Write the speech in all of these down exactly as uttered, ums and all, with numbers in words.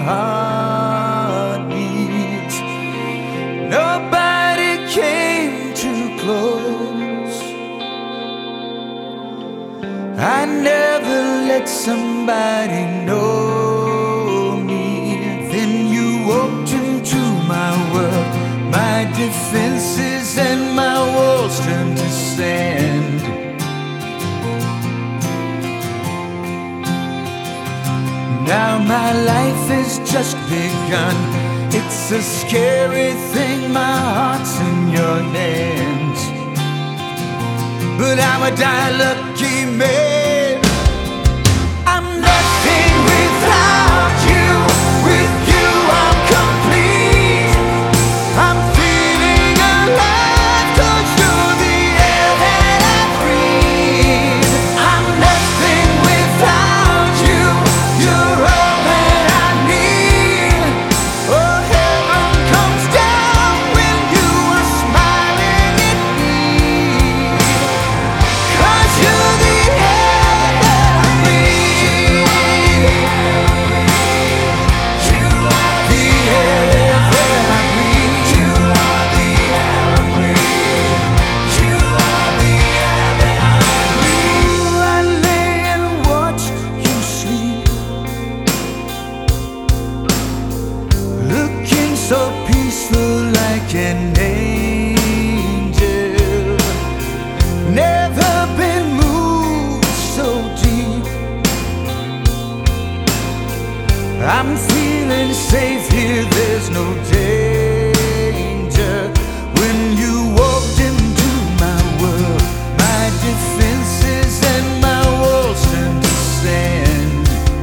heart beats. Nobody came too close. I never let somebody know me. Then you walked into my world. My defenses and my walls turned to sand. Now my life has just begun. It's a scary thing, my heart's in your hands. But I'm a die lucky man. I'm nothing without you. With you I'm complete. I'm feeling alive 'cause you're the air that I breathe. I'm nothing without you. You're all that I need. Oh, heaven comes down when you are smiling at me. 'Cause you're the air that I breathe. You are the air that I breathe. You are the air I breathe. You are the air that I breathe. I lay and watch you sleep, looking so peaceful like an angel. Never been moved so deep. I'm feeling safe here, there's no danger. When you walked into my world, my defenses and my walls turned to sand.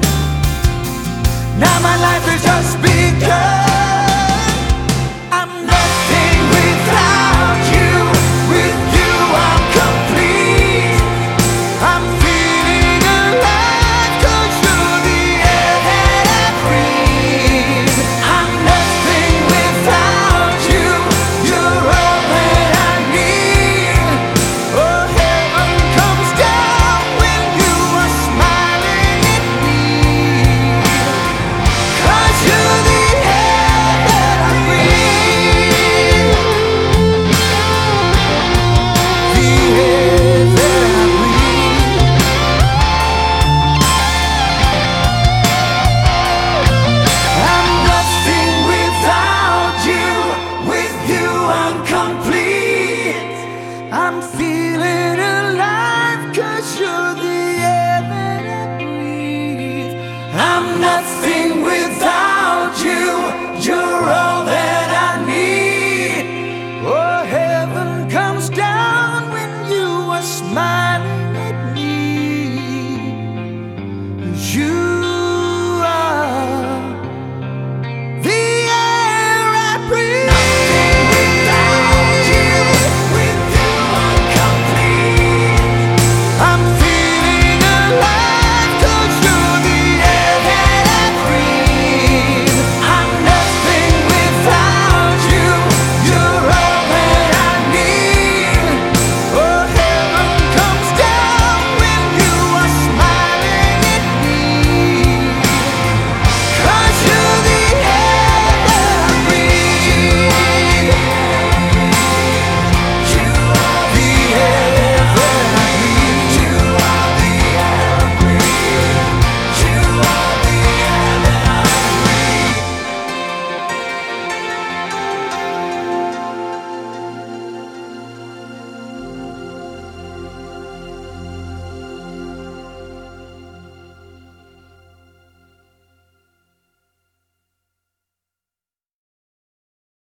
Now my life has just begun. I'm nothing without you. With you I'm complete. I'm feeling alive 'cause you're the air that I breathe. I'm nothing without you. You're all that I need. Oh, heaven comes down when you are smiling at me. 'Cause you're the air that I breathe. The air that I breathe. I'm nothing without you. With you I'm complete. I'm feeling alive 'cause you're the air that I breathe. I'm nothing without you. You're all that I need. Oh, heaven comes down when you are smiling.